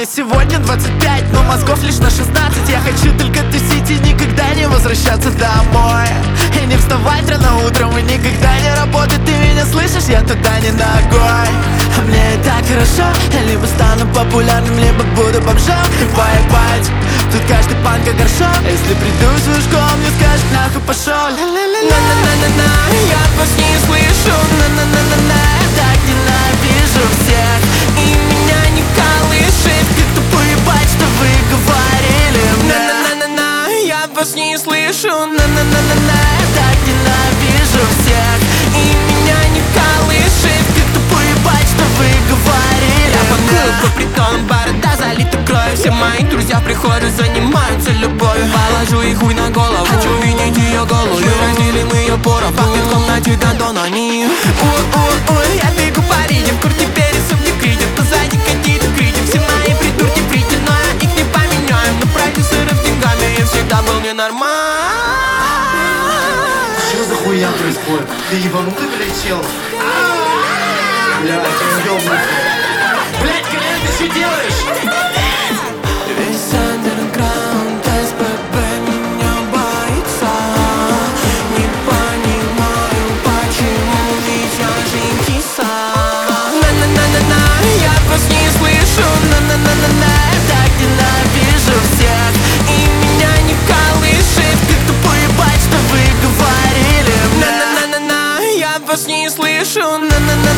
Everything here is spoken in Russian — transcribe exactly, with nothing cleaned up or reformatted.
Мне сегодня двадцать пять, но мозгов лишь на шестнадцать. Я хочу только тусить и никогда не возвращаться домой. И не вставать рано утром, и никогда не работать. Ты меня слышишь? Я туда не ногой. А мне и так хорошо. Я либо стану популярным, либо буду бомжом и поебать. Тут каждый панк как горшок. А если приду в свою школу, мне скажут нахуй пошел. На-на-на-на-на, я вас не слышу. На-на-на-на-на, я так ненавижу всех. И меня не колышет, как тупо ебать, что вы говорили. На-на-на-на-на, я вас не слышу. На-на-на-на-на, я так ненавижу всех. И меня не колышет, как тупо ебать, что вы говорили. Я пакую по притонам, борода залита кровью. Все мои друзья в прихожей занимаются любовью. Положу их хуй на голову, хочу видеть ее голову. Разделим ее поров, пахнет в комнате Д'Антон. Они ой-ой-ой, я бегу по Риге, в курте пересов не критик. Позади какие-то критик, все мои придурки прийти, но я их не поменяю. Но продюсеры с деньгами, я всегда был ненормален. Что за хуйня происходит? Ты ебанутый, блядь, чел? Блядь, я ёбнутый. Блядь, Колян, ты что делаешь? Весь андерграунд эс пэ бэ меня боится. Не понимаю, почему, ведь я же киса. На-на-на-на-на, я вас не слышу. На-на-на-на-на, я так ненавижу всех. И меня не колышет, как тупо ебать, что вы говорили. На-на-на-на-на, я вас не слышу. На-на-на